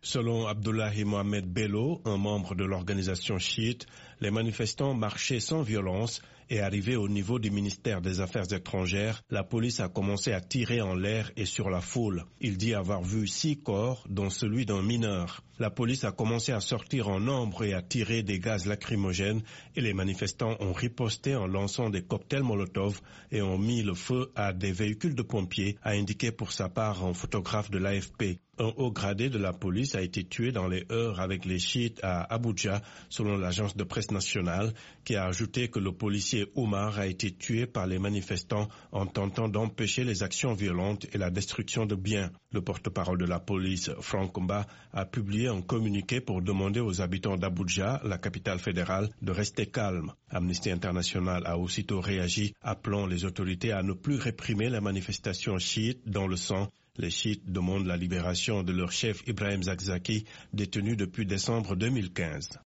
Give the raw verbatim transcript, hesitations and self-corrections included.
Selon Abdullahi Mohamed Bello, un membre de l'organisation chiite, les manifestants marchaient sans violence et arrivés au niveau du ministère des Affaires étrangères, la police a commencé à tirer en l'air et sur la foule. Il dit avoir vu six corps, dont celui d'un mineur. La police a commencé à sortir en nombre et à tirer des gaz lacrymogènes et les manifestants ont riposté en lançant des cocktails Molotov et ont mis le feu à des véhicules de pompiers, a indiqué pour sa part un photographe de l'A F P. Un haut gradé de la police a été tué dans les heurts avec les chiites à Abuja, selon l'agence de presse nationale, qui a ajouté que le policier Oumar a été tué par les manifestants en tentant d'empêcher les actions violentes et la destruction de biens. Le porte-parole de la police, Frank Mba, a publié un communiqué pour demander aux habitants d'Abuja, la capitale fédérale, de rester calmes. Amnesty International a aussitôt réagi, appelant les autorités à ne plus réprimer les manifestations chiites dans le sang. Les chiites demandent la libération de leur chef Ibrahim Zakzaki, détenu depuis décembre deux mille quinze.